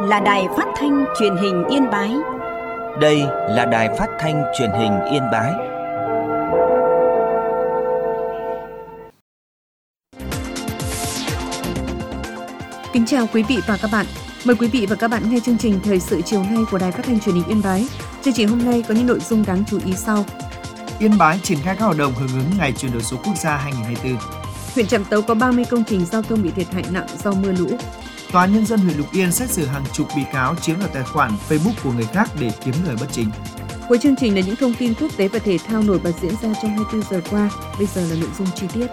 là Đài Phát thanh Truyền hình Yên Bái. Đây là Đài Phát thanh Truyền hình Yên Bái. Kính chào quý vị và các bạn. Mời quý vị và các bạn nghe chương trình Thời sự chiều nay của Đài Phát thanh Truyền hình Yên Bái. Chương trình hôm nay có những nội dung đáng chú ý sau. Yên Bái triển khai các hoạt động hưởng ứng Ngày chuyển đổi số quốc gia 2024. Huyện Trạm Tấu có 30 công trình giao thông bị thiệt hại nặng do mưa lũ. Tòa án Nhân dân huyện Lục Yên xét xử hàng chục bị cáo chiếm đoạt tài khoản Facebook của người khác để kiếm lời bất chính. Cuối chương trình là những thông tin quốc tế và thể thao nổi bật diễn ra trong 24 giờ qua. Bây giờ là nội dung chi tiết.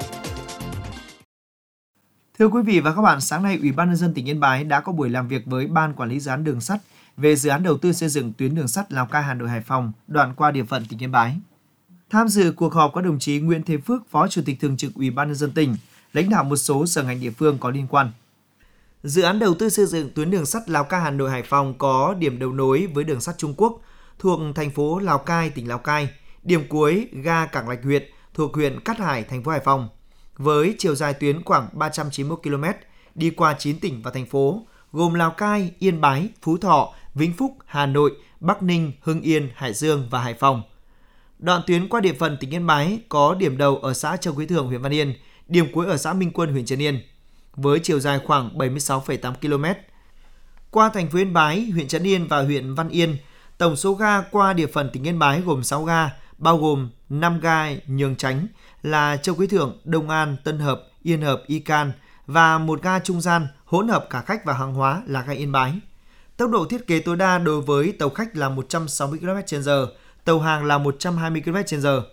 Thưa quý vị và các bạn, sáng nay Ủy ban Nhân dân tỉnh Yên Bái đã có buổi làm việc với Ban Quản lý Dự án Đường sắt về dự án đầu tư xây dựng tuyến đường sắt Lào Cai - Hà Nội - Hải Phòng đoạn qua địa phận tỉnh Yên Bái. Tham dự cuộc họp có đồng chí Nguyễn Thế Phước, Phó Chủ tịch Thường trực Ủy ban Nhân dân tỉnh, lãnh đạo một số sở ngành địa phương có liên quan. Dự án đầu tư xây dựng tuyến đường sắt Lào Cai - Hà Nội - Hải Phòng có điểm đầu nối với đường sắt Trung Quốc thuộc thành phố Lào Cai, tỉnh Lào Cai, điểm cuối ga Cảng Lạch huyện thuộc huyện Cát Hải, thành phố Hải Phòng. Với chiều dài tuyến khoảng 391 km, đi qua 9 tỉnh và thành phố gồm Lào Cai, Yên Bái, Phú Thọ, Vĩnh Phúc, Hà Nội, Bắc Ninh, Hưng Yên, Hải Dương và Hải Phòng. Đoạn tuyến qua địa phận tỉnh Yên Bái có điểm đầu ở xã Châu Quý Thượng, huyện Văn Yên, điểm cuối ở xã Minh Quân, huyện Trấn Yên, với chiều dài khoảng 76,8 km. Qua thành phố Yên Bái, huyện Trấn Yên và huyện Văn Yên, tổng số ga qua địa phận tỉnh Yên Bái gồm 6 ga, bao gồm 5 ga nhường tránh là Châu Quý Thượng, Đông An, Tân Hợp, Yên Hợp, Y Can và một ga trung gian hỗn hợp cả khách và hàng hóa là ga Yên Bái. Tốc độ thiết kế tối đa đối với tàu khách là 160 km/h, tàu hàng là 120 km/h.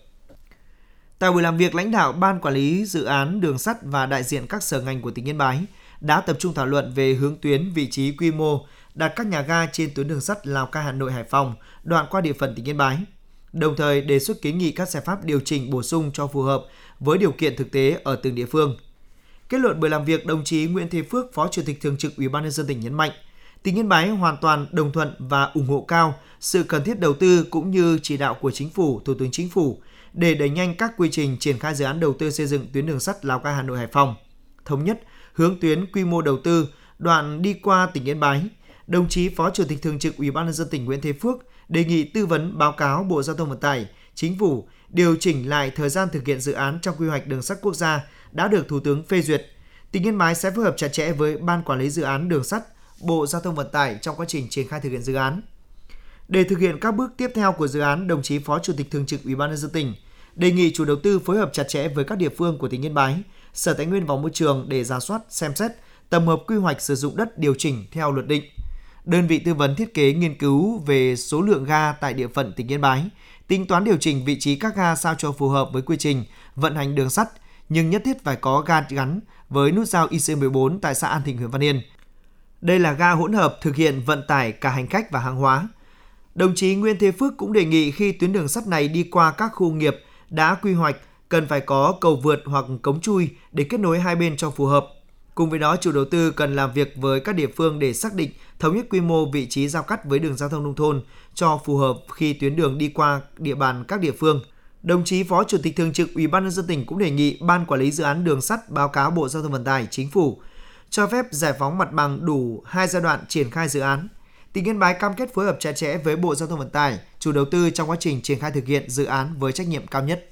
Tại buổi làm việc, lãnh đạo Ban Quản lý Dự án Đường sắt và đại diện các sở ngành của tỉnh Yên Bái đã tập trung thảo luận về hướng tuyến, vị trí, quy mô đặt các nhà ga trên tuyến đường sắt Lào Cai - Hà Nội - Hải Phòng đoạn qua địa phận tỉnh Yên Bái, đồng thời đề xuất kiến nghị các giải pháp điều chỉnh bổ sung cho phù hợp với điều kiện thực tế ở từng địa phương. Kết luận buổi làm việc, đồng chí Nguyễn Thế Phước, Phó Chủ tịch Thường trực Ủy ban Nhân dân tỉnh nhấn mạnh, tỉnh Yên Bái hoàn toàn đồng thuận và ủng hộ cao sự cần thiết đầu tư cũng như chỉ đạo của Chính phủ, Thủ tướng Chính phủ để đẩy nhanh các quy trình triển khai dự án đầu tư xây dựng tuyến đường sắt Lào Cai - Hà Nội - Hải Phòng. Thống nhất hướng tuyến, quy mô đầu tư đoạn đi qua tỉnh Yên Bái, đồng chí Phó Chủ tịch Thường trực Ủy ban Nhân dân tỉnh Nguyễn Thế Phước đề nghị tư vấn báo cáo Bộ Giao thông Vận tải, Chính phủ điều chỉnh lại thời gian thực hiện dự án trong quy hoạch đường sắt quốc gia đã được Thủ tướng phê duyệt. Tỉnh Yên Bái sẽ phối hợp chặt chẽ với Ban Quản lý Dự án Đường sắt, Bộ Giao thông Vận tải trong quá trình triển khai thực hiện dự án. Để thực hiện các bước tiếp theo của dự án, đồng chí Phó Chủ tịch Thường trực Ủy ban Nhân dân tỉnh đề nghị chủ đầu tư phối hợp chặt chẽ với các địa phương của tỉnh Yên Bái, Sở Tài nguyên và Môi trường để rà soát, xem xét, tổng hợp quy hoạch sử dụng đất điều chỉnh theo luật định. Đơn vị tư vấn thiết kế nghiên cứu về số lượng ga tại địa phận tỉnh Yên Bái, tính toán điều chỉnh vị trí các ga sao cho phù hợp với quy trình vận hành đường sắt, nhưng nhất thiết phải có ga gắn với nút giao IC14 tại xã An Thịnh, huyện Văn Yên. Đây là ga hỗn hợp thực hiện vận tải cả hành khách và hàng hóa. Đồng chí Nguyễn Thế Phước cũng đề nghị khi tuyến đường sắt này đi qua các khu nghiệp đã quy hoạch cần phải có cầu vượt hoặc cống chui để kết nối hai bên cho phù hợp. Cùng với đó, chủ đầu tư cần làm việc với các địa phương để xác định thống nhất quy mô vị trí giao cắt với đường giao thông nông thôn cho phù hợp khi tuyến đường đi qua địa bàn các địa phương. Đồng chí Phó Chủ tịch Thường trực Ủy ban Nhân dân tỉnh cũng đề nghị Ban Quản lý Dự án Đường sắt báo cáo Bộ Giao thông Vận tải, Chính phủ cho phép giải phóng mặt bằng đủ 2 giai đoạn triển khai dự án. Tỉnh Yên Bái cam kết phối hợp chặt chẽ với Bộ Giao thông Vận tải, chủ đầu tư trong quá trình triển khai thực hiện dự án với trách nhiệm cao nhất.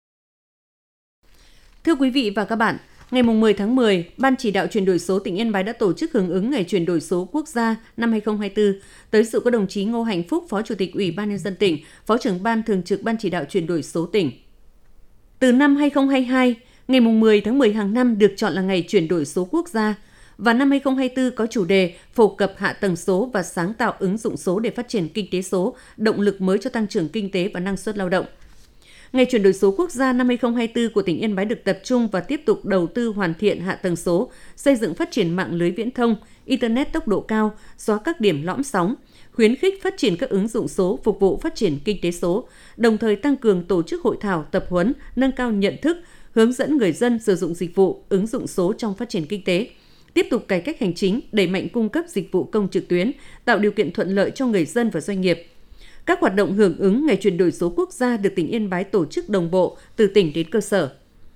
Thưa quý vị và các bạn, ngày 10 tháng 10, Ban Chỉ đạo chuyển đổi số tỉnh Yên Bái đã tổ chức hưởng ứng Ngày chuyển đổi số quốc gia năm 2024. Tới dự có đồng chí Ngô Hạnh Phúc, Phó Chủ tịch Ủy ban Nhân dân tỉnh, Phó trưởng Ban Thường trực Ban Chỉ đạo chuyển đổi số tỉnh. Từ năm 2022, ngày 10 tháng 10 hàng năm được chọn là Ngày chuyển đổi số quốc gia, và năm 2024 có chủ đề phổ cập hạ tầng số và sáng tạo ứng dụng số để phát triển kinh tế số, động lực mới cho tăng trưởng kinh tế và năng suất lao động. Ngày chuyển đổi số quốc gia năm 2024 của tỉnh Yên Bái được tập trung và tiếp tục đầu tư hoàn thiện hạ tầng số, xây dựng phát triển mạng lưới viễn thông, Internet tốc độ cao, xóa các điểm lõm sóng, khuyến khích phát triển các ứng dụng số phục vụ phát triển kinh tế số, đồng thời tăng cường tổ chức hội thảo, tập huấn, nâng cao nhận thức, hướng dẫn người dân sử dụng dịch vụ, ứng dụng số trong phát triển kinh tế. Tiếp tục cải cách hành chính, đẩy mạnh cung cấp dịch vụ công trực tuyến, tạo điều kiện thuận lợi cho người dân và doanh nghiệp. Các hoạt động hưởng ứng Ngày chuyển đổi số quốc gia được tỉnh Yên Bái tổ chức đồng bộ từ tỉnh đến cơ sở.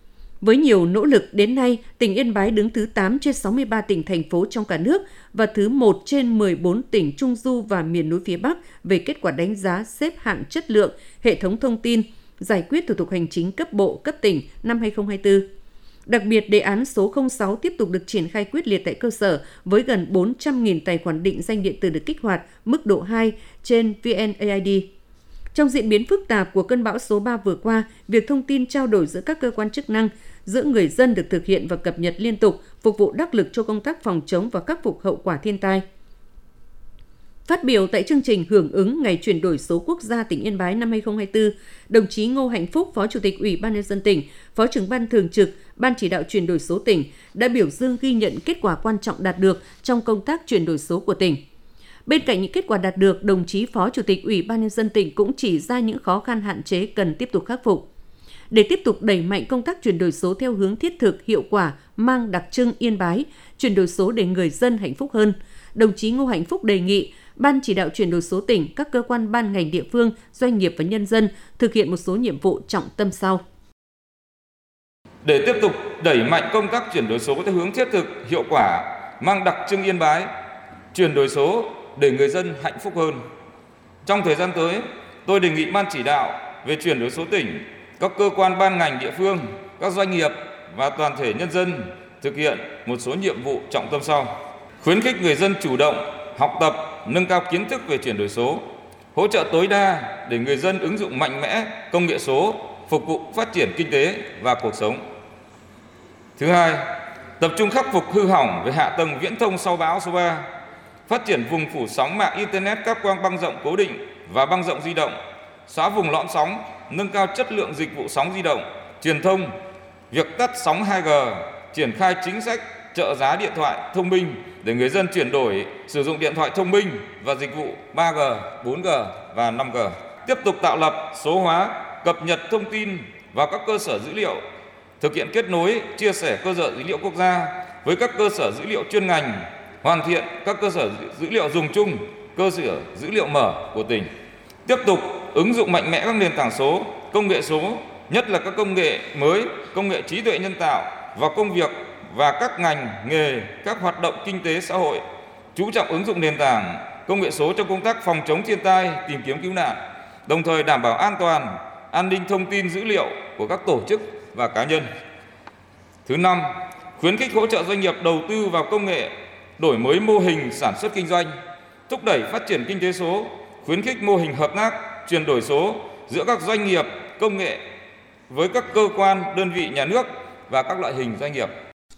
Với nhiều nỗ lực, đến nay, tỉnh Yên Bái đứng thứ 8 trên 63 tỉnh, thành phố trong cả nước và thứ 1 trên 14 tỉnh Trung Du và miền núi phía Bắc về kết quả đánh giá xếp hạng chất lượng hệ thống thông tin, giải quyết thủ tục hành chính cấp bộ, cấp tỉnh năm 2024. Đặc biệt, đề án số 06 tiếp tục được triển khai quyết liệt tại cơ sở với gần 400.000 tài khoản định danh điện tử được kích hoạt mức độ 2 trên VNAID. Trong diễn biến phức tạp của cơn bão số 3 vừa qua, việc thông tin trao đổi giữa các cơ quan chức năng, giữa người dân được thực hiện và cập nhật liên tục, phục vụ đắc lực cho công tác phòng chống và khắc phục hậu quả thiên tai. Phát biểu tại chương trình hưởng ứng Ngày chuyển đổi số quốc gia tỉnh Yên Bái năm 2024, đồng chí Ngô Hạnh Phúc, Phó Chủ tịch Ủy ban nhân dân tỉnh, Phó trưởng Ban Thường trực, Ban chỉ đạo chuyển đổi số tỉnh đã biểu dương ghi nhận kết quả quan trọng đạt được trong công tác chuyển đổi số của tỉnh. Bên cạnh những kết quả đạt được, đồng chí Phó Chủ tịch Ủy ban nhân dân tỉnh cũng chỉ ra những khó khăn hạn chế cần tiếp tục khắc phục. Để tiếp tục đẩy mạnh công tác chuyển đổi số theo hướng thiết thực, hiệu quả, mang đặc trưng Yên Bái, chuyển đổi số để người dân hạnh phúc hơn, đồng chí Ngô Hạnh Phúc đề nghị Ban chỉ đạo chuyển đổi số tỉnh, các cơ quan ban ngành địa phương, doanh nghiệp và nhân dân thực hiện một số nhiệm vụ trọng tâm sau. Để tiếp tục đẩy mạnh công tác chuyển đổi số theo hướng thiết thực, hiệu quả, mang đặc trưng Yên Bái, chuyển đổi số để người dân hạnh phúc hơn. Trong thời gian tới, tôi đề nghị Ban chỉ đạo về chuyển đổi số tỉnh, các cơ quan ban ngành địa phương, các doanh nghiệp và toàn thể nhân dân thực hiện một số nhiệm vụ trọng tâm sau. Khuyến khích người dân chủ động học tập, nâng cao kiến thức về chuyển đổi số, hỗ trợ tối đa để người dân ứng dụng mạnh mẽ công nghệ số phục vụ phát triển kinh tế và cuộc sống. Thứ hai, tập trung khắc phục hư hỏng về hạ tầng viễn thông sau bão số 3, phát triển vùng phủ sóng mạng Internet cáp quang băng rộng cố định và băng rộng di động, xóa vùng lõm sóng, nâng cao chất lượng dịch vụ sóng di động, truyền thông, việc tắt sóng 2G, triển khai chính sách trợ giá điện thoại thông minh để người dân chuyển đổi sử dụng điện thoại thông minh và dịch vụ 3G, 4G và 5G. Tiếp tục tạo lập, số hóa, cập nhật thông tin vào các cơ sở dữ liệu, thực hiện kết nối, chia sẻ cơ sở dữ liệu quốc gia với các cơ sở dữ liệu chuyên ngành, hoàn thiện các cơ sở dữ liệu dùng chung, cơ sở dữ liệu mở của tỉnh. Tiếp tục ứng dụng mạnh mẽ các nền tảng số, công nghệ số, nhất là các công nghệ mới, công nghệ trí tuệ nhân tạo vào công việc và các ngành, nghề, các hoạt động kinh tế xã hội, chú trọng ứng dụng nền tảng công nghệ số trong công tác phòng chống thiên tai, tìm kiếm cứu nạn, đồng thời đảm bảo an toàn, an ninh thông tin dữ liệu của các tổ chức và cá nhân. Thứ năm, khuyến khích hỗ trợ doanh nghiệp đầu tư vào công nghệ, đổi mới mô hình sản xuất kinh doanh, thúc đẩy phát triển kinh tế số, khuyến khích mô hình hợp tác, chuyển đổi số giữa các doanh nghiệp, công nghệ với các cơ quan, đơn vị nhà nước và các loại hình doanh nghiệp.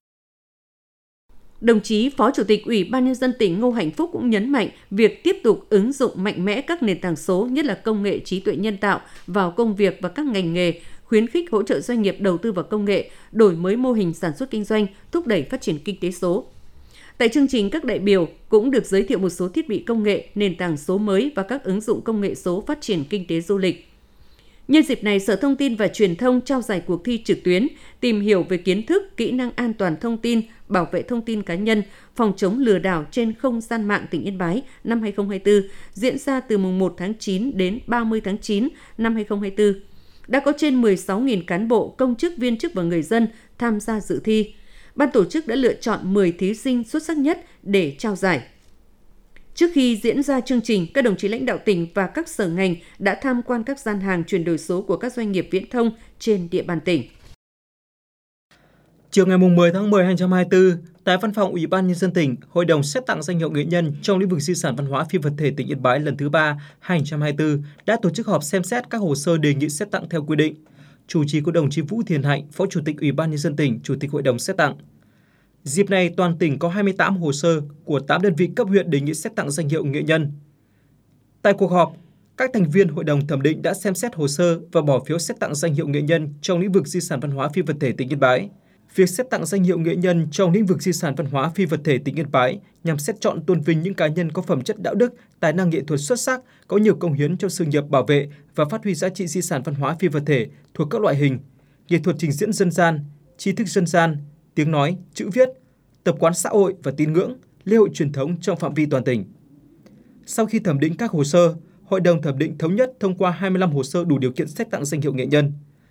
Đồng chí Phó Chủ tịch Ủy ban nhân dân tỉnh Ngô Hạnh Phúc cũng nhấn mạnh việc tiếp tục ứng dụng mạnh mẽ các nền tảng số, nhất là công nghệ trí tuệ nhân tạo vào công việc và các ngành nghề, khuyến khích hỗ trợ doanh nghiệp đầu tư vào công nghệ, đổi mới mô hình sản xuất kinh doanh, thúc đẩy phát triển kinh tế số. Tại chương trình, các đại biểu cũng được giới thiệu một số thiết bị công nghệ, nền tảng số mới và các ứng dụng công nghệ số phát triển kinh tế du lịch. Nhân dịp này, Sở Thông tin và Truyền thông trao giải cuộc thi trực tuyến tìm hiểu về kiến thức, kỹ năng an toàn thông tin, bảo vệ thông tin cá nhân, phòng chống lừa đảo trên không gian mạng tỉnh Yên Bái năm 2024 diễn ra từ mùng 1 tháng 9 đến 30 tháng 9 năm 2024. Đã có trên 16.000 cán bộ, công chức, viên chức và người dân tham gia dự thi. Ban tổ chức đã lựa chọn 10 thí sinh xuất sắc nhất để trao giải. Trước khi diễn ra chương trình, các đồng chí lãnh đạo tỉnh và các sở ngành đã tham quan các gian hàng chuyển đổi số của các doanh nghiệp viễn thông trên địa bàn tỉnh. Chiều ngày 10 tháng 10 2024, tại Văn phòng Ủy ban nhân dân tỉnh, Hội đồng xét tặng danh hiệu nghệ nhân trong lĩnh vực di sản văn hóa phi vật thể tỉnh Yên Bái lần thứ 3 2024 đã tổ chức họp xem xét các hồ sơ đề nghị xét tặng theo quy định. Chủ trì có đồng chí Vũ Thiền Hạnh, Phó Chủ tịch Ủy ban nhân dân tỉnh, Chủ tịch Hội đồng xét tặng. Dịp này, toàn tỉnh có 28 hồ sơ của 8 đơn vị cấp huyện đề nghị xét tặng danh hiệu nghệ nhân. Tại cuộc họp, các thành viên Hội đồng thẩm định đã xem xét hồ sơ và bỏ phiếu xét tặng danh hiệu nghệ nhân trong lĩnh vực di sản văn hóa phi vật thể tỉnh Yên Bái. Việc xét tặng danh hiệu nghệ nhân trong lĩnh vực di sản văn hóa phi vật thể tỉnh Yên Bái nhằm xét chọn tôn vinh những cá nhân có phẩm chất đạo đức, tài năng nghệ thuật xuất sắc, có nhiều công hiến cho sự nghiệp bảo vệ và phát huy giá trị di sản văn hóa phi vật thể thuộc các loại hình: nghệ thuật trình diễn dân gian, tri thức dân gian, tiếng nói, chữ viết, tập quán xã hội và tín ngưỡng, lễ hội truyền thống trong phạm vi toàn tỉnh. Sau khi thẩm định các hồ sơ, Hội đồng thẩm định thống nhất thông qua 25 hồ sơ đủ điều kiện xét tặng danh hiệu nghệ nhân.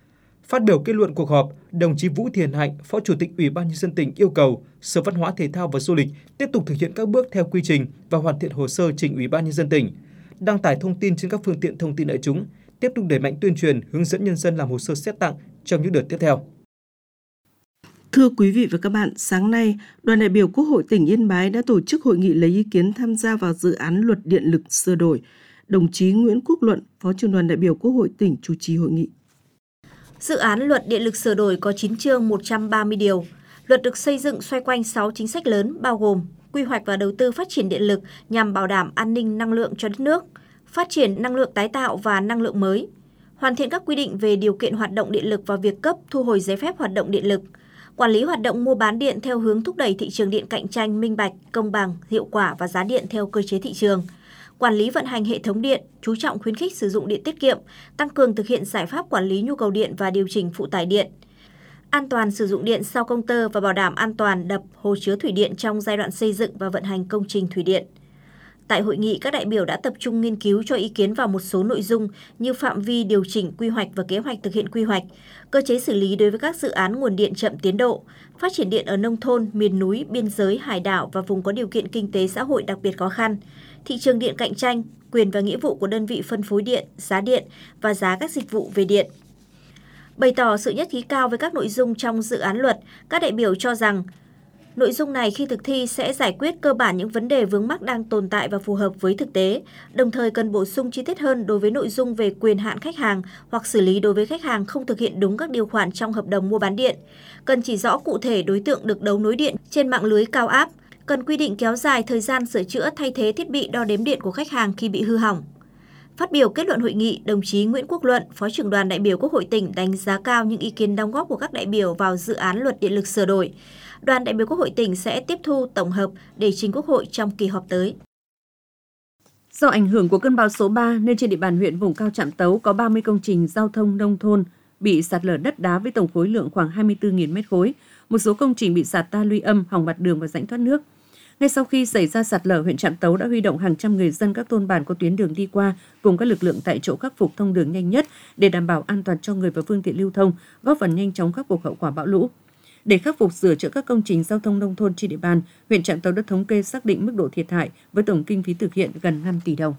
Phát biểu kết luận cuộc họp, đồng chí Vũ Thiền Hạnh, Phó Chủ tịch Ủy ban Nhân dân tỉnh yêu cầu Sở Văn hóa Thể thao và Du lịch tiếp tục thực hiện các bước theo quy trình và hoàn thiện hồ sơ trình Ủy ban Nhân dân tỉnh, đăng tải thông tin trên các phương tiện thông tin đại chúng, tiếp tục đẩy mạnh tuyên truyền, hướng dẫn nhân dân làm hồ sơ xét tặng trong những đợt tiếp theo. Thưa quý vị và các bạn, sáng nay, đoàn đại biểu Quốc hội tỉnh Yên Bái đã tổ chức hội nghị lấy ý kiến tham gia vào dự án luật điện lực sửa đổi. Đồng chí Nguyễn Quốc Luận, Phó trưởng đoàn đại biểu Quốc hội tỉnh chủ trì hội nghị. Dự án luật điện lực sửa đổi có 9 chương 130 điều. Luật được xây dựng xoay quanh 6 chính sách lớn bao gồm quy hoạch và đầu tư phát triển điện lực nhằm bảo đảm an ninh năng lượng cho đất nước, phát triển năng lượng tái tạo và năng lượng mới, hoàn thiện các quy định về điều kiện hoạt động điện lực và việc cấp, thu hồi giấy phép hoạt động điện lực, quản lý hoạt động mua bán điện theo hướng thúc đẩy thị trường điện cạnh tranh, minh bạch, công bằng, hiệu quả và giá điện theo cơ chế thị trường, quản lý vận hành hệ thống điện, chú trọng khuyến khích sử dụng điện tiết kiệm, tăng cường thực hiện giải pháp quản lý nhu cầu điện và điều chỉnh phụ tải điện, an toàn sử dụng điện sau công tơ và bảo đảm an toàn đập, hồ chứa thủy điện trong giai đoạn xây dựng và vận hành công trình thủy điện. Tại hội nghị, các đại biểu đã tập trung nghiên cứu cho ý kiến vào một số nội dung như phạm vi điều chỉnh quy hoạch và kế hoạch thực hiện quy hoạch, cơ chế xử lý đối với các dự án nguồn điện chậm tiến độ, phát triển điện ở nông thôn, miền núi, biên giới, hải đảo và vùng có điều kiện kinh tế xã hội đặc biệt khó khăn, thị trường điện cạnh tranh, quyền và nghĩa vụ của đơn vị phân phối điện, và giá các dịch vụ về điện. Bày tỏ sự nhất trí cao với các nội dung trong dự án luật, các đại biểu cho rằng nội dung này khi thực thi sẽ giải quyết cơ bản những vấn đề vướng mắc đang tồn tại và phù hợp với thực tế, đồng thời cần bổ sung chi tiết hơn đối với nội dung về quyền hạn khách hàng hoặc xử lý đối với khách hàng không thực hiện đúng các điều khoản trong hợp đồng mua bán điện, cần chỉ rõ cụ thể đối tượng được đấu nối điện trên mạng lưới cao áp, cần quy định kéo dài thời gian sửa chữa thay thế thiết bị đo đếm điện của khách hàng khi bị hư hỏng. Phát biểu kết luận hội nghị, đồng chí Nguyễn Quốc Luận, Phó trưởng đoàn đại biểu Quốc hội tỉnh đánh giá cao những ý kiến đóng góp của các đại biểu vào dự án luật điện lực sửa đổi. Đoàn đại biểu Quốc hội tỉnh sẽ tiếp thu tổng hợp để trình Quốc hội trong kỳ họp tới. Do ảnh hưởng của cơn bão số 3 nên trên địa bàn huyện vùng cao Trạm Tấu có 30 công trình giao thông nông thôn bị sạt lở đất đá với tổng khối lượng khoảng 24.000 mét khối. Một số công trình bị sạt ta luy âm, hỏng mặt đường và rãnh thoát nước. Ngay sau khi xảy ra sạt lở, huyện Trạm Tấu đã huy động hàng trăm người dân các thôn bản có tuyến đường đi qua cùng các lực lượng tại chỗ khắc phục thông đường nhanh nhất để đảm bảo an toàn cho người và phương tiện lưu thông, góp phần nhanh chóng khắc phục hậu quả bão lũ. Để khắc phục sửa chữa các công trình giao thông nông thôn trên địa bàn, huyện Trạm Tấu đã thống kê xác định mức độ thiệt hại với tổng kinh phí thực hiện gần 5 tỷ đồng.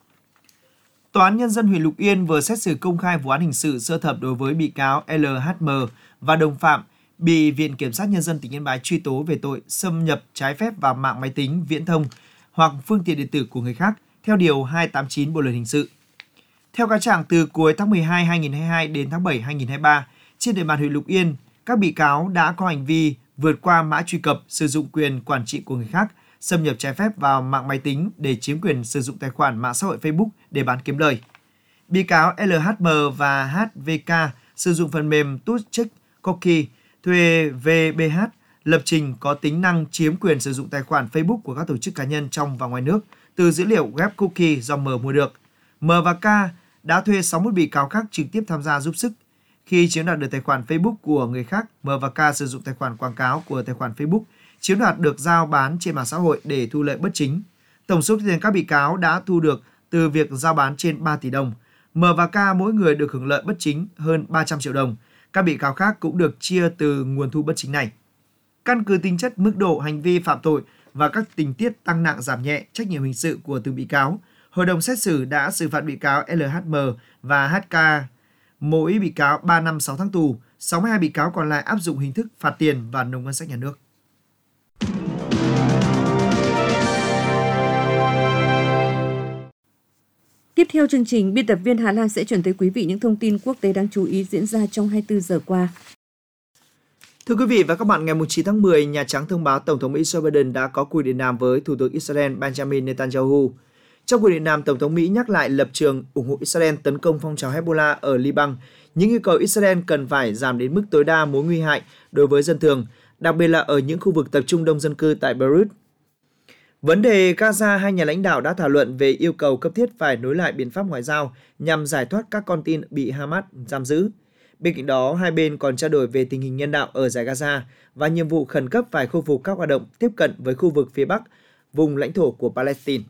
Tòa án Nhân dân huyện Lục Yên vừa xét xử công khai vụ án hình sự sơ thẩm đối với bị cáo LHM và đồng phạm bị Viện Kiểm sát Nhân dân tỉnh Yên Bái truy tố về tội xâm nhập trái phép vào mạng máy tính, viễn thông hoặc phương tiện điện tử của người khác theo Điều 289 Bộ Luật Hình sự. Theo cáo trạng, từ cuối tháng 12 2022 đến tháng 7 2023, trên địa bàn huyện Lục Yên, các bị cáo đã có hành vi vượt qua mã truy cập, sử dụng quyền quản trị của người khác, xâm nhập trái phép vào mạng máy tính để chiếm quyền sử dụng tài khoản mạng xã hội Facebook để bán kiếm lời. Bị cáo LHM và HVK sử dụng phần mềm TouchCheck Cookie thuê VBH lập trình có tính năng chiếm quyền sử dụng tài khoản Facebook của các tổ chức cá nhân trong và ngoài nước từ dữ liệu web cookie do M mua được. M và K đã thuê 61 bị cáo khác trực tiếp tham gia giúp sức. Khi chiếm đoạt được tài khoản Facebook của người khác, M và K sử dụng tài khoản quảng cáo của tài khoản Facebook, chiếm đoạt được giao bán trên mạng xã hội để thu lợi bất chính. Tổng số tiền các bị cáo đã thu được từ việc giao bán trên 3 tỷ đồng. M và K mỗi người được hưởng lợi bất chính hơn 300 triệu đồng. Các bị cáo khác cũng được chia từ nguồn thu bất chính này. Căn cứ tính chất, mức độ hành vi phạm tội và các tình tiết tăng nặng giảm nhẹ trách nhiệm hình sự của từng bị cáo, hội đồng xét xử đã xử phạt bị cáo LHM và HK mỗi bị cáo 3 năm 6 tháng tù, 62 bị cáo còn lại áp dụng hình thức phạt tiền và nộp ngân sách nhà nước. Tiếp theo chương trình, biên tập viên Hà Lan sẽ chuyển tới quý vị những thông tin quốc tế đáng chú ý diễn ra trong 24 giờ qua. Thưa quý vị và các bạn, ngày 9 tháng 10, Nhà Trắng thông báo Tổng thống Mỹ Joe Biden đã có cuộc điện đàm với Thủ tướng Israel Benjamin Netanyahu. Trong cuộc điện đàm, Tổng thống Mỹ nhắc lại lập trường ủng hộ Israel tấn công phong trào Hezbollah ở Liban, những yêu cầu Israel cần phải giảm đến mức tối đa mối nguy hại đối với dân thường, đặc biệt là ở những khu vực tập trung đông dân cư tại Beirut. Vấn đề Gaza, hai nhà lãnh đạo đã thảo luận về yêu cầu cấp thiết phải nối lại biện pháp ngoại giao nhằm giải thoát các con tin bị Hamas giam giữ. Bên cạnh đó, hai bên còn trao đổi về tình hình nhân đạo ở dải Gaza và nhiệm vụ khẩn cấp phải khôi phục các hoạt động tiếp cận với khu vực phía Bắc, vùng lãnh thổ của Palestine.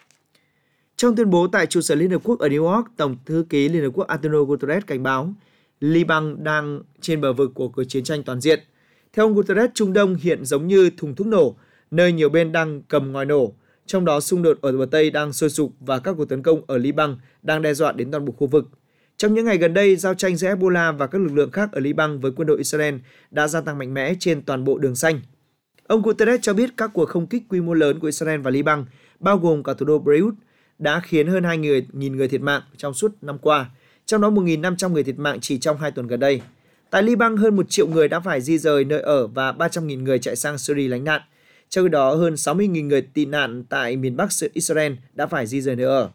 Trong tuyên bố tại trụ sở Liên Hợp Quốc ở New York, Tổng thư ký Liên Hợp Quốc Antonio Guterres cảnh báo Liban đang trên bờ vực của cuộc chiến tranh toàn diện. Theo ông Guterres, Trung Đông hiện giống như thùng thuốc nổ, nơi nhiều bên đang cầm ngòi nổ, trong đó xung đột ở bờ Tây đang sôi sục và các cuộc tấn công ở Liban đang đe dọa đến toàn bộ khu vực. Trong những ngày gần đây, giao tranh giữa Hezbollah và các lực lượng khác ở Liban với quân đội Israel đã gia tăng mạnh mẽ trên toàn bộ đường xanh. Ông Guterres cho biết các cuộc không kích quy mô lớn của Israel và Liban, bao gồm cả thủ đô Beirut, đã khiến hơn 2.000 người thiệt mạng trong suốt năm qua, trong đó 1.500 người thiệt mạng chỉ trong 2 tuần gần đây. Tại Liban, hơn 1 triệu người đã phải di rời nơi ở và 300.000 người chạy sang Syria lánh nạn. Trong khi đó, hơn 60.000 người tị nạn tại miền Bắc Israel đã phải di rời nơi ở.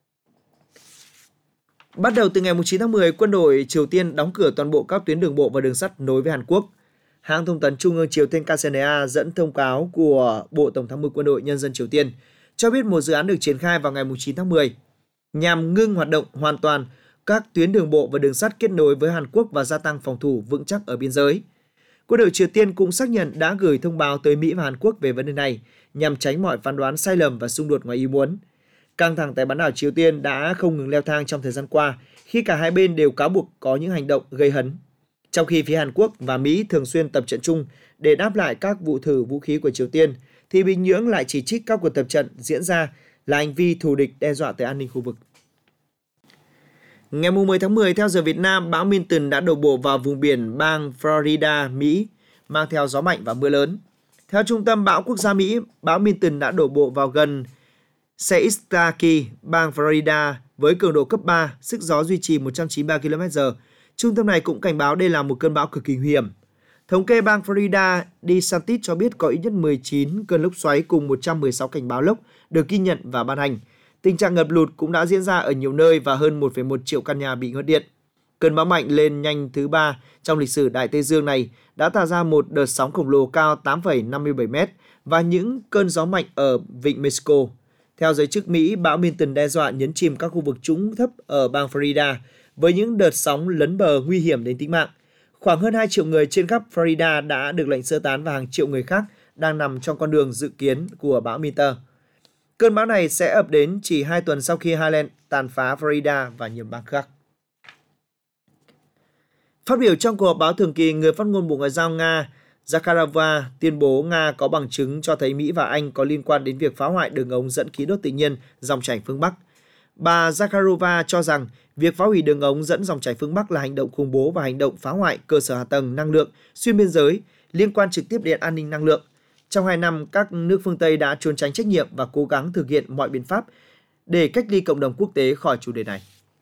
Bắt đầu từ ngày 9 tháng 10, quân đội Triều Tiên đóng cửa toàn bộ các tuyến đường bộ và đường sắt nối với Hàn Quốc. Hãng thông tấn Trung ương Triều Tiên KCNA dẫn thông cáo của Bộ Tổng tham mưu Quân đội Nhân dân Triều Tiên cho biết một dự án được triển khai vào ngày 9 tháng 10 nhằm ngưng hoạt động hoàn toàn các tuyến đường bộ và đường sắt kết nối với Hàn Quốc và gia tăng phòng thủ vững chắc ở biên giới. Quân đội Triều Tiên cũng xác nhận đã gửi thông báo tới Mỹ và Hàn Quốc về vấn đề này nhằm tránh mọi phán đoán sai lầm và xung đột ngoài ý muốn. Căng thẳng tại bán đảo Triều Tiên đã không ngừng leo thang trong thời gian qua khi cả hai bên đều cáo buộc có những hành động gây hấn. Trong khi phía Hàn Quốc và Mỹ thường xuyên tập trận chung để đáp lại các vụ thử vũ khí của Triều Tiên, thì Bình Nhưỡng lại chỉ trích các cuộc tập trận diễn ra là hành vi thù địch đe dọa tới an ninh khu vực. Ngày 10 tháng 10, theo giờ Việt Nam, bão Milton đã đổ bộ vào vùng biển bang Florida, Mỹ, mang theo gió mạnh và mưa lớn. Theo Trung tâm Bão Quốc gia Mỹ, bão Milton đã đổ bộ vào gần Seiskaki, bang Florida với cường độ cấp 3, sức gió duy trì 193 km/h. Trung tâm này cũng cảnh báo đây là một cơn bão cực kỳ nguy hiểm. Thống kê bang Florida, DeSantis cho biết có ít nhất 19 cơn lốc xoáy cùng 116 cảnh báo lốc được ghi nhận và ban hành. Tình trạng ngập lụt cũng đã diễn ra ở nhiều nơi và hơn 1,1 triệu căn nhà bị ngắt điện. Cơn bão mạnh lên nhanh thứ 3 trong lịch sử Đại Tây Dương này đã tạo ra một đợt sóng khổng lồ cao 8,57 m và những cơn gió mạnh ở vịnh Mexico. Theo giới chức Mỹ, bão Milton đe dọa nhấn chìm các khu vực trũng thấp ở bang Florida với những đợt sóng lấn bờ nguy hiểm đến tính mạng. Khoảng hơn 2 triệu người trên khắp Florida đã được lệnh sơ tán và hàng triệu người khác đang nằm trong con đường dự kiến của bão Milton. Cơn bão này sẽ ập đến chỉ 2 tuần sau khi Highland tàn phá Florida và nhiều bang khác. Phát biểu trong cuộc họp báo thường kỳ, người phát ngôn Bộ Ngoại giao Nga Zakharova tuyên bố Nga có bằng chứng cho thấy Mỹ và Anh có liên quan đến việc phá hoại đường ống dẫn khí đốt tự nhiên dòng chảy phương Bắc. Bà Zakharova cho rằng việc phá hủy đường ống dẫn dòng chảy phương Bắc là hành động khủng bố và hành động phá hoại cơ sở hạ tầng năng lượng xuyên biên giới liên quan trực tiếp đến an ninh năng lượng. Trong 2 năm, các nước phương Tây đã trốn tránh trách nhiệm và cố gắng thực hiện mọi biện pháp để cách ly cộng đồng quốc tế khỏi chủ đề này.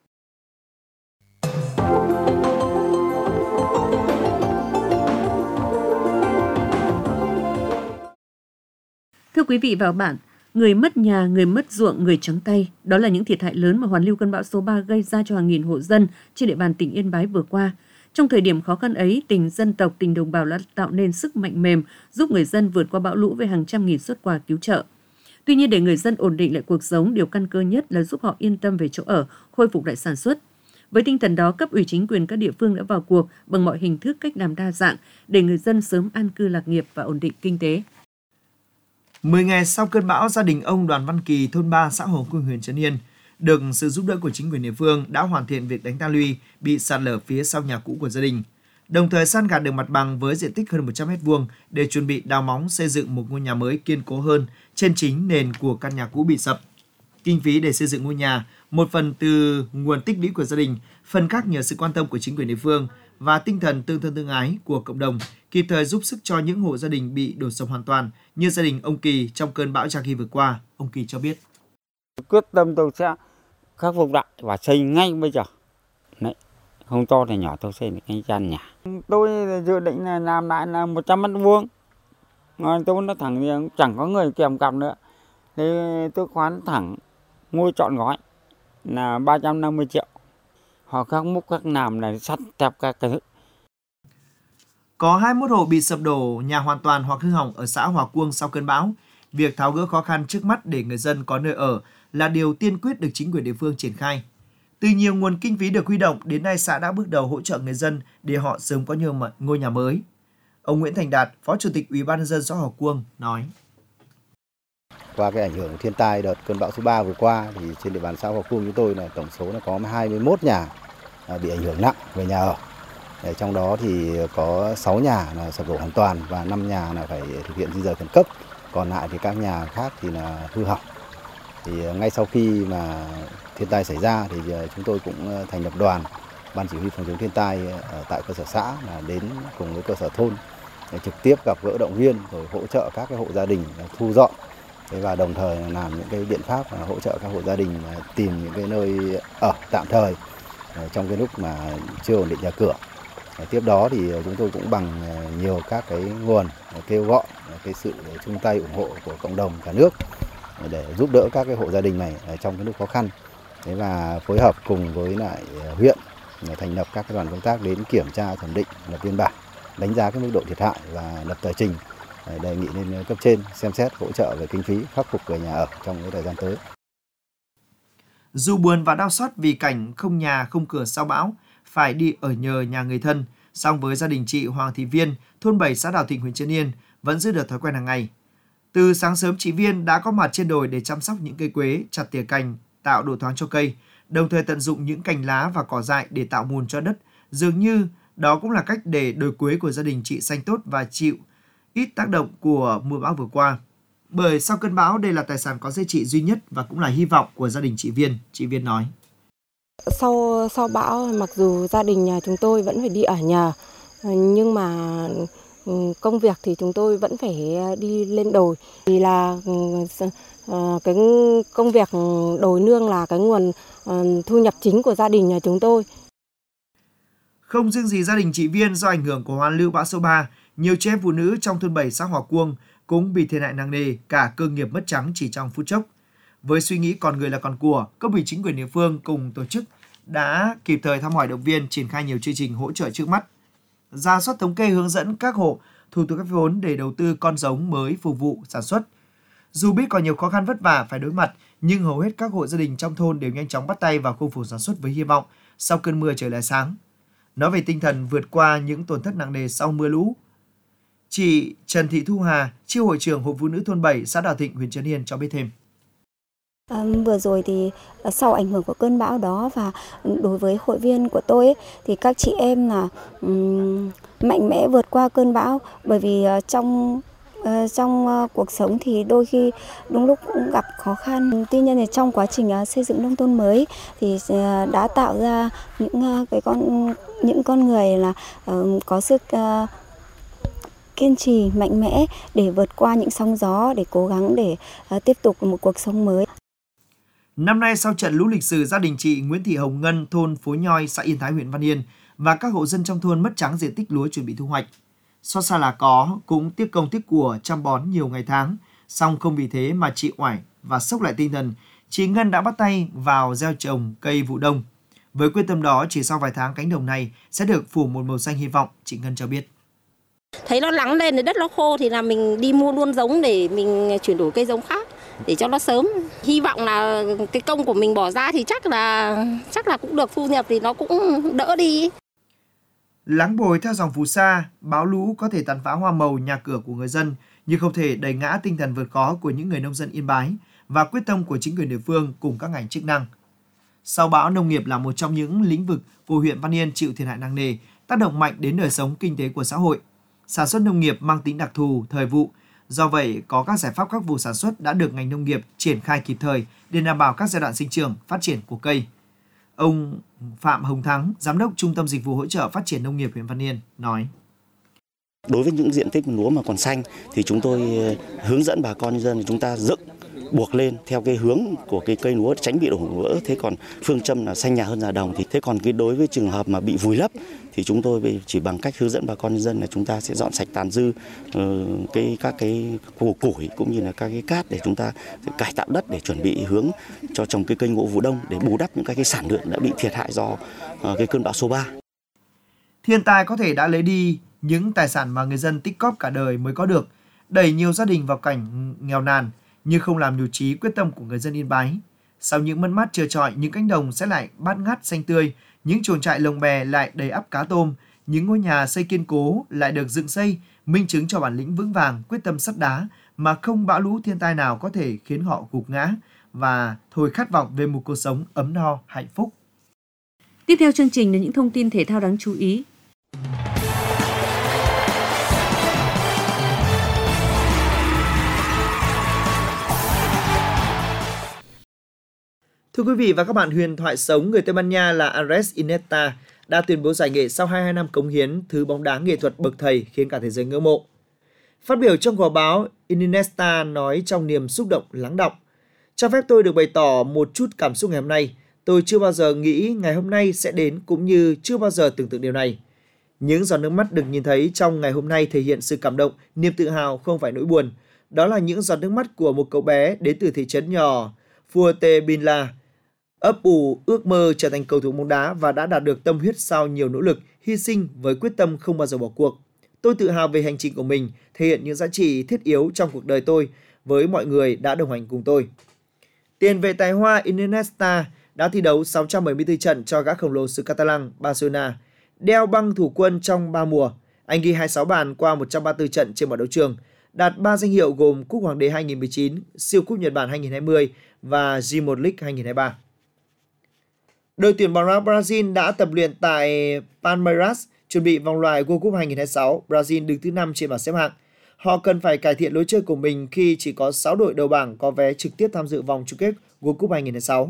Thưa quý vị và các bạn, người mất nhà, người mất ruộng, người trắng tay, đó là những thiệt hại lớn mà hoàn lưu cơn bão số 3 gây ra cho hàng nghìn hộ dân trên địa bàn tỉnh Yên Bái vừa qua. Trong thời điểm khó khăn ấy, tình dân tộc, tình đồng bào đã tạo nên sức mạnh mềm giúp người dân vượt qua bão lũ với hàng trăm nghìn suất quà cứu trợ. Tuy nhiên, để người dân ổn định lại cuộc sống, điều căn cơ nhất là giúp họ yên tâm về chỗ ở, khôi phục lại sản xuất. Với tinh thần đó, cấp ủy chính quyền các địa phương đã vào cuộc bằng mọi hình thức, cách làm đa dạng để người dân sớm an cư lạc nghiệp và ổn định kinh tế. 10 ngày sau cơn bão, gia đình ông Đoàn Văn Kỳ, thôn 3, xã Hồ Cương, huyện Trấn Yên, được sự giúp đỡ của chính quyền địa phương đã hoàn thiện việc đánh ta luy bị sạt lở phía sau nhà cũ của gia đình, đồng thời san gạt đường mặt bằng với diện tích hơn 100 m² để chuẩn bị đào móng xây dựng một ngôi nhà mới kiên cố hơn trên chính nền của căn nhà cũ bị sập. Kinh phí để xây dựng ngôi nhà, một phần từ nguồn tích lũy của gia đình, phần khác nhờ sự quan tâm của chính quyền địa phương và tinh thần tương thân tương ái của cộng đồng, kịp thời giúp sức cho những hộ gia đình bị đổ sập hoàn toàn như gia đình ông Kỳ trong cơn bão Yagi vừa qua. Ông Kỳ cho biết: quyết tâm tôi sẽ khắc phục lại và xây ngay bây giờ. Đấy, không to thì nhỏ tôi xây được cái gian nhà. Tôi dự định là làm lại là 100 m². Tôi nói thẳng thì chẳng có người kèm cặp nữa. Thì tôi khoán thẳng ngôi trọn gói là 350 triệu. Họ khắc múc khắc làm là sắt thép các cái. Có 21 hộ bị sập đổ nhà hoàn toàn hoặc hư hỏng ở xã Hòa Cuông sau cơn bão. Việc tháo gỡ khó khăn trước mắt để người dân có nơi ở là điều tiên quyết được chính quyền địa phương triển khai. Từ nhiều nguồn kinh phí được huy động, đến nay xã đã bước đầu hỗ trợ người dân để họ sớm có ngôi nhà mới. Ông Nguyễn Thành Đạt, Phó Chủ tịch Ủy ban nhân dân xã Hòa Cuông nói: Qua cái ảnh hưởng của thiên tai đợt cơn bão số 3 vừa qua thì trên địa bàn xã Hòa Cuông chúng tôi là tổng số là có 21 nhà bị ảnh hưởng nặng về nhà ở. Trong đó thì có 6 nhà là sập đổ hoàn toàn và 5 nhà là phải thực hiện di dời khẩn cấp. Còn lại thì các nhà khác thì là hư hỏng. Thì ngay sau khi mà thiên tai xảy ra thì chúng tôi cũng thành lập đoàn ban chỉ huy phòng chống thiên tai ở tại cơ sở xã là đến cùng với cơ sở thôn để trực tiếp gặp gỡ động viên rồi hỗ trợ các cái hộ gia đình thu dọn và đồng thời làm những cái biện pháp hỗ trợ các hộ gia đình tìm những cái nơi ở tạm thời trong cái lúc mà chưa ổn định nhà cửa. Tiếp đó thì chúng tôi cũng bằng nhiều các cái nguồn kêu gọi cái sự chung tay ủng hộ của cộng đồng cả nước để giúp đỡ các cái hộ gia đình này trong cái lúc khó khăn. Và phối hợp cùng với lại huyện thành lập các cái đoàn công tác đến kiểm tra, thẩm định, lập biên bản, đánh giá cái mức độ thiệt hại và lập tờ trình đề nghị lên cấp trên xem xét hỗ trợ về kinh phí khắc phục về nhà ở trong cái thời gian tới. Dù buồn và đau xót vì cảnh không nhà không cửa sau bão, phải đi ở nhờ nhà người thân, song với gia đình chị Hoàng Thị Viên, thôn 7 xã Đào Thịnh, huyện Trấn Yên vẫn giữ được thói quen hàng ngày. Từ sáng sớm chị Viên đã có mặt trên đồi để chăm sóc những cây quế, chặt tỉa cành, tạo độ thoáng cho cây, đồng thời tận dụng những cành lá và cỏ dại để tạo mùn cho đất. Dường như đó cũng là cách để đồi quế của gia đình chị xanh tốt và chịu ít tác động của mưa bão vừa qua. Bởi sau cơn bão, đây là tài sản có giá trị duy nhất và cũng là hy vọng của gia đình chị Viên. Chị Viên nói. Sau bão, mặc dù gia đình nhà chúng tôi vẫn phải đi ở nhờ, nhưng mà công việc thì chúng tôi vẫn phải đi lên đồi. Vì là cái công việc đồi nương là cái nguồn thu nhập chính của gia đình nhà chúng tôi. Không riêng gì gia đình chị Viên, do ảnh hưởng của hoàn lưu bão số 3, nhiều chị em phụ nữ trong thôn 7 xã Hòa Cuông cũng bị thiệt hại nặng nề, cả cơ nghiệp mất trắng chỉ trong phút chốc. Với suy nghĩ còn người là còn của, cấp ủy chính quyền địa phương cùng tổ chức đã kịp thời thăm hỏi động viên, triển khai nhiều chương trình hỗ trợ trước mắt, rà soát thống kê hướng dẫn các hộ thủ tục cấp vốn để đầu tư con giống mới phục vụ sản xuất. Dù biết còn nhiều khó khăn vất vả phải đối mặt, nhưng hầu hết các hộ gia đình trong thôn đều nhanh chóng bắt tay vào khôi phục sản xuất với hy vọng sau cơn mưa trời lại sáng. Nói về tinh thần vượt qua những tổn thất nặng nề sau mưa lũ, chị Trần Thị Thu Hà, chi hội trưởng Hội Phụ nữ thôn 7 xã Đào Thịnh, huyện Trấn Yên cho biết thêm. Vừa rồi thì sau ảnh hưởng của cơn bão đó và đối với hội viên của tôi ấy, thì các chị em là mạnh mẽ vượt qua cơn bão, bởi vì trong cuộc sống thì đôi khi đúng lúc cũng gặp khó khăn. Tuy nhiên thì trong quá trình xây dựng nông thôn mới thì đã tạo ra những con người là có sức kiên trì mạnh mẽ để vượt qua những sóng gió, để cố gắng để tiếp tục một cuộc sống mới. Năm nay sau trận lũ lịch sử, gia đình chị Nguyễn Thị Hồng Ngân, thôn Phố Nhoi, xã Yên Thái, huyện Văn Yên và các hộ dân trong thôn mất trắng diện tích lúa chuẩn bị thu hoạch. Xót xa là có, cũng tiếc công tiếc của chăm bón nhiều ngày tháng, song không vì thế mà chị oải và sốc lại tinh thần. Chị Ngân đã bắt tay vào gieo trồng cây vụ đông. Với quyết tâm đó, chỉ sau vài tháng cánh đồng này sẽ được phủ một màu xanh hy vọng, chị Ngân cho biết. Thấy nó lắng lên, đất nó khô thì là mình đi mua luôn giống để mình chuyển đổi cây giống khác để cho nó sớm. Hy vọng là cái công của mình bỏ ra thì chắc là cũng được thu nhập thì nó cũng đỡ đi. Lắng bồi theo dòng phù sa, bão lũ có thể tàn phá hoa màu, nhà cửa của người dân, nhưng không thể đẩy ngã tinh thần vượt khó của những người nông dân Yên Bái và quyết tâm của chính quyền địa phương cùng các ngành chức năng. Sau bão, nông nghiệp là một trong những lĩnh vực của huyện Văn Yên chịu thiệt hại nặng nề, tác động mạnh đến đời sống kinh tế của xã hội. Sản xuất nông nghiệp mang tính đặc thù, thời vụ. Do vậy, có các giải pháp khắc phục sản xuất đã được ngành nông nghiệp triển khai kịp thời để đảm bảo các giai đoạn sinh trưởng, phát triển của cây. Ông Phạm Hồng Thắng, Giám đốc Trung tâm Dịch vụ Hỗ trợ Phát triển Nông nghiệp huyện Văn Yên, nói. Đối với những diện tích lúa mà còn xanh thì chúng tôi hướng dẫn bà con nhân dân chúng ta dựng buộc lên theo cái hướng của cái cây lúa tránh bị đổ vỡ. Thế còn phương châm là xanh nhà hơn già đồng. Thì thế còn cái đối với trường hợp mà bị vùi lấp thì chúng tôi chỉ bằng cách hướng dẫn bà con nhân dân là chúng ta sẽ dọn sạch tàn dư các cái củ củi cũng như là các cái cát để chúng ta cải tạo đất để chuẩn bị hướng cho trồng cái cây ngô vụ đông để bù đắp những cái sản lượng đã bị thiệt hại do cái cơn bão số 3. Thiên tai có thể đã lấy đi những tài sản mà người dân tích cóp cả đời mới có được, đẩy nhiều gia đình vào cảnh nghèo nàn, nhưng không làm nhụt chí quyết tâm của người dân Yên Bái. Sau những mất mát trơ trọi, những cánh đồng sẽ lại bát ngát xanh tươi, những chuồng trại lồng bè lại đầy ắp cá tôm, những ngôi nhà xây kiên cố lại được dựng xây, minh chứng cho bản lĩnh vững vàng, quyết tâm sắt đá mà không bão lũ thiên tai nào có thể khiến họ gục ngã và thôi khát vọng về một cuộc sống ấm no, hạnh phúc. Tiếp theo chương trình là những thông tin thể thao đáng chú ý. Thưa quý vị và các bạn, huyền thoại sống người Tây Ban Nha là Andrés Iniesta đã tuyên bố giải nghệ sau 22 năm cống hiến thứ bóng đá nghệ thuật bậc thầy khiến cả thế giới ngưỡng mộ. Phát biểu trong họp báo, Iniesta nói trong niềm xúc động lắng đọng: "Cho phép tôi được bày tỏ một chút cảm xúc ngày hôm nay. Tôi chưa bao giờ nghĩ ngày hôm nay sẽ đến cũng như chưa bao giờ tưởng tượng điều này. Những giọt nước mắt được nhìn thấy trong ngày hôm nay thể hiện sự cảm động, niềm tự hào không phải nỗi buồn. Đó là những giọt nước mắt của một cậu bé đến từ thị trấn nhỏ Fuerteventura, ấp ủ ước mơ trở thành cầu thủ bóng đá và đã đạt được tâm huyết sau nhiều nỗ lực, hy sinh với quyết tâm không bao giờ bỏ cuộc. Tôi tự hào về hành trình của mình, thể hiện những giá trị thiết yếu trong cuộc đời tôi với mọi người đã đồng hành cùng tôi." Tiền vệ tài hoa Iniesta đã thi đấu 674 trận cho gã khổng lồ xứ Catalan Barcelona, đeo băng thủ quân trong 3 mùa. Anh ghi 26 bàn qua 134 trận trên mọi đấu trường, đạt 3 danh hiệu gồm Cúp Hoàng đế 2019, Siêu Cúp Nhật Bản 2020 và G1 League 2023. Đội tuyển bóng đá Brazil đã tập luyện tại Palmeiras chuẩn bị vòng loại World Cup 2026. Brazil đứng thứ 5 trên bảng xếp hạng. Họ cần phải cải thiện lối chơi của mình khi chỉ có 6 đội đầu bảng có vé trực tiếp tham dự vòng chung kết World Cup 2026.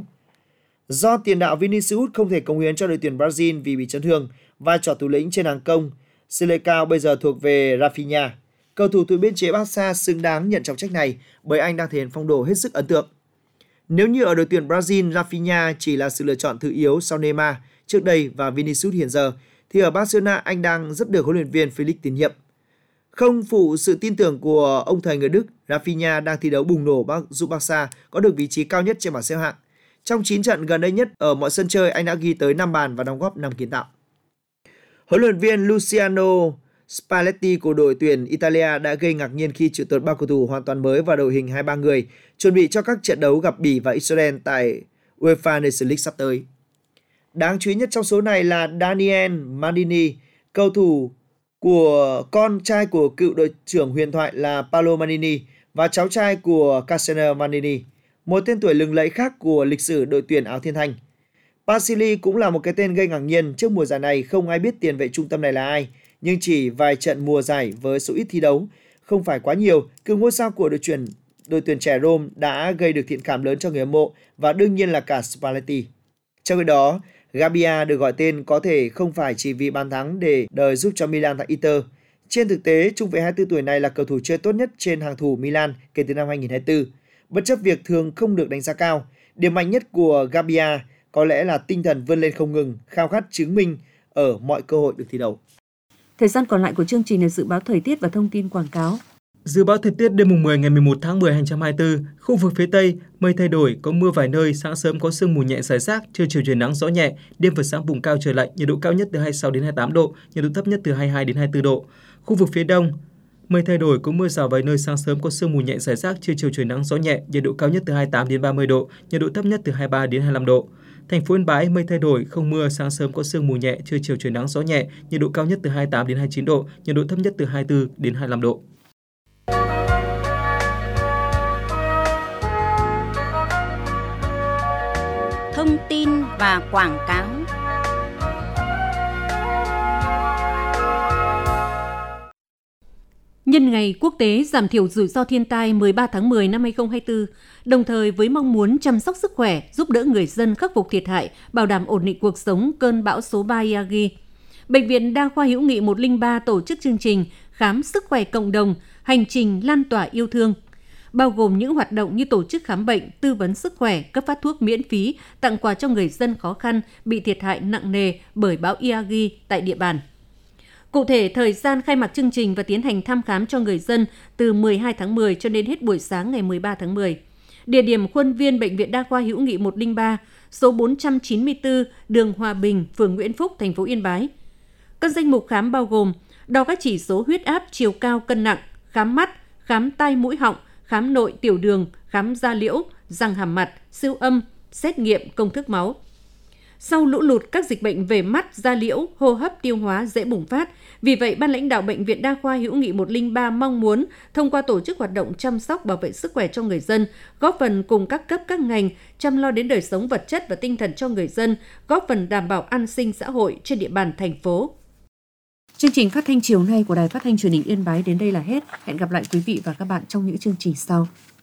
Do tiền đạo Vinicius không thể cống hiến cho đội tuyển Brazil vì bị chấn thương, vai trò thủ lĩnh trên hàng công Selecao bây giờ thuộc về Rafinha. Cầu thủ từ biên chế Barca xứng đáng nhận trọng trách này bởi anh đang thể hiện phong độ hết sức ấn tượng. Nếu như ở đội tuyển Brazil, Rafinha chỉ là sự lựa chọn thứ yếu sau Neymar trước đây và Vinicius hiện giờ, thì ở Barcelona anh đang rất được huấn luyện viên Felix tín nhiệm. Không phụ sự tin tưởng của ông thầy người Đức, Rafinha đang thi đấu bùng nổ giúp Barca có được vị trí cao nhất trên bảng xếp hạng. Trong 9 trận gần đây nhất ở mọi sân chơi, anh đã ghi tới 5 bàn và đóng góp 5 kiến tạo. Huấn luyện viên Luciano Spalletti của đội tuyển Italia đã gây ngạc nhiên khi triệu tập 3 cầu thủ hoàn toàn mới vào đội hình 23 người, chuẩn bị cho các trận đấu gặp Bỉ và Israel tại UEFA Nations League sắp tới. Đáng chú ý nhất trong số này là Daniel Maldini, cầu thủ của con trai của cựu đội trưởng huyền thoại là Paolo Maldini và cháu trai của Cassano Maldini, một tên tuổi lừng lẫy khác của lịch sử đội tuyển áo thiên thanh. Basili cũng là một cái tên gây ngạc nhiên. Trước mùa giải này không ai biết tiền vệ trung tâm này là ai, nhưng chỉ vài trận mùa giải với số ít thi đấu, không phải quá nhiều, cựu ngôi sao của đội tuyển trẻ Rome đã gây được thiện cảm lớn cho người hâm mộ và đương nhiên là cả Spalletti. Trong khi đó, Gabbia được gọi tên có thể không phải chỉ vì bàn thắng để đời giúp cho Milan tại Inter. Trên thực tế, trung vệ 24 tuổi này là cầu thủ chơi tốt nhất trên hàng thủ Milan kể từ năm 2024. Bất chấp việc thường không được đánh giá cao, điểm mạnh nhất của Gabbia có lẽ là tinh thần vươn lên không ngừng, khao khát chứng minh ở mọi cơ hội được thi đấu. Thời gian còn lại của chương trình là dự báo thời tiết và thông tin quảng cáo. Dự báo thời tiết đêm 10 ngày 11 tháng 10 2024, khu vực phía Tây mây thay đổi, có mưa vài nơi, sáng sớm có sương mù nhẹ rải rác, trưa chiều trời nắng gió nhẹ, đêm và sáng vùng cao trời lạnh, nhiệt độ cao nhất từ 26 đến 28 độ, nhiệt độ thấp nhất từ 22 đến 24 độ. Khu vực phía Đông mây thay đổi, có mưa rào vài nơi, sáng sớm có sương mù nhẹ rải rác, trưa chiều trời nắng gió nhẹ, nhiệt độ cao nhất từ 28 đến 30 độ, nhiệt độ thấp nhất từ 23 đến 25 độ. Thành phố Yên Bái mây thay đổi, không mưa, sáng sớm có sương mù nhẹ, trưa chiều trời nắng gió nhẹ, nhiệt độ cao nhất từ 28 đến 29 độ, nhiệt độ thấp nhất từ 24 đến 25 độ. Thông tin và quảng cáo. Nhân ngày quốc tế giảm thiểu rủi ro thiên tai 13 tháng 10 năm 2024, đồng thời với mong muốn chăm sóc sức khỏe, giúp đỡ người dân khắc phục thiệt hại, bảo đảm ổn định cuộc sống cơn bão số 3 Yagi, Bệnh viện Đa khoa Hữu nghị 103 tổ chức chương trình khám sức khỏe cộng đồng, hành trình lan tỏa yêu thương, bao gồm những hoạt động như tổ chức khám bệnh, tư vấn sức khỏe, cấp phát thuốc miễn phí, tặng quà cho người dân khó khăn bị thiệt hại nặng nề bởi bão Yagi tại địa bàn. Cụ thể, thời gian khai mạc chương trình và tiến hành thăm khám cho người dân từ 12 tháng 10 cho đến hết buổi sáng ngày 13 tháng 10. Địa điểm khuôn viên Bệnh viện Đa khoa Hữu nghị 103, số 494, đường Hòa Bình, phường Nguyễn Phúc, thành phố Yên Bái. Các danh mục khám bao gồm đo các chỉ số huyết áp, chiều cao, cân nặng, khám mắt, khám tai mũi họng, khám nội tiểu đường, khám da liễu, răng hàm mặt, siêu âm, xét nghiệm công thức máu. Sau lũ lụt, các dịch bệnh về mắt, da liễu, hô hấp, tiêu hóa dễ bùng phát. Vì vậy, ban lãnh đạo Bệnh viện Đa khoa Hữu nghị 103 mong muốn thông qua tổ chức hoạt động chăm sóc bảo vệ sức khỏe cho người dân, góp phần cùng các cấp các ngành chăm lo đến đời sống vật chất và tinh thần cho người dân, góp phần đảm bảo an sinh xã hội trên địa bàn thành phố. Chương trình phát thanh chiều nay của Đài Phát thanh Truyền hình Yên Bái đến đây là hết. Hẹn gặp lại quý vị và các bạn trong những chương trình sau.